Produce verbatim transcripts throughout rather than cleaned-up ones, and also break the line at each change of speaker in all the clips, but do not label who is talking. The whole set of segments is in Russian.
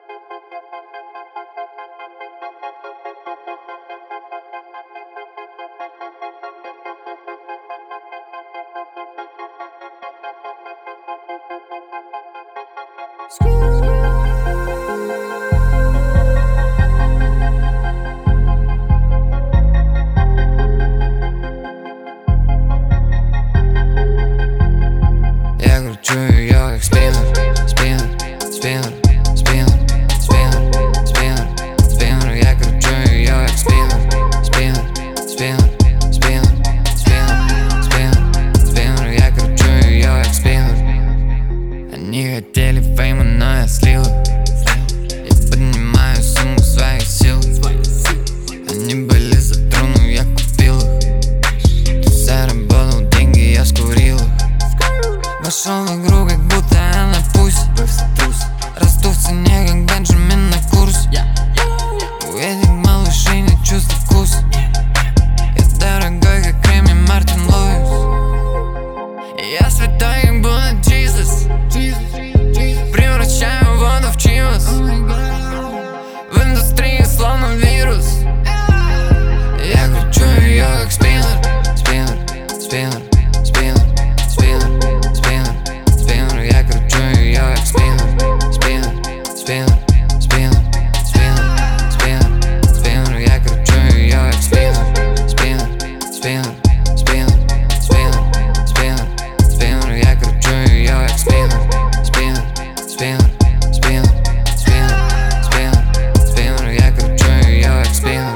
Я кручу ее как спиннер, спиннер, спиннер, спиннер, спиннер, спиннер, спиннер. Я кручу ее как спиннер, спиннер, спиннер, спиннер, спиннер, спиннер, спиннер. Я кручу ее как спиннер. Они хотели фейма, но я слил их. Я поднимаю сумму своих сил. Они были за труну, я купил их. Ты заработал деньги, я скурил их. Вошел в игру, как будто я на пусть. Расту в цене, как Бенджамин на курс. У этих малышей не чувств вкус. Я дорогой, как Реми Мартин Луис. Я святой, как будто Джизус. Превращаю воду в чивас. В индустрии словно вирус. Я кручу ее как спиннер, спиннер, спиннер, спиннер, спиннер, спиннер, спиннер. Я кручу ее как спиннер, спиннер, спиннер, спиннер, спиннер, спиннер, спиннер. Я кручу ее как спиннер, спиннер, спиннер, спиннер, спиннер, спиннер, спиннер. Я кручу ее как спиннер, спиннер, спиннер, спиннер, спиннер, спиннер, спиннер. Я кручу ее как спиннер.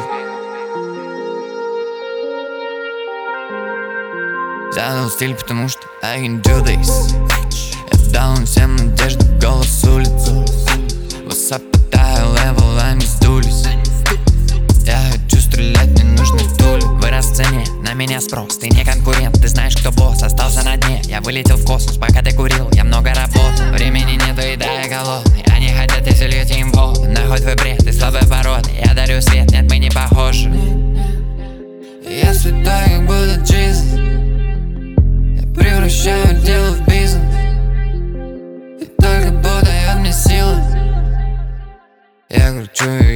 Задал стиль, потому что I can do this. Я дал им всем надежду, голос улиц. Высопотаю левел, они сдулись. Я хочу стрелять, мне нужны тули. Вырос в цене, на меня спрос. Ты не конкурент, ты знаешь, кто босс. Остался на дне, я вылетел в космос. Пока ты курил, я много работал. Времени нету, и да, я голодный. Они хотят, если льете им воду. Нахуй твой бред, ты слабой породы. Я дарю свет, нет, мы не похожи. Я святой, как будто Джизус. Превращаю дело в бизнес. И только будто я мне силы. Я кручу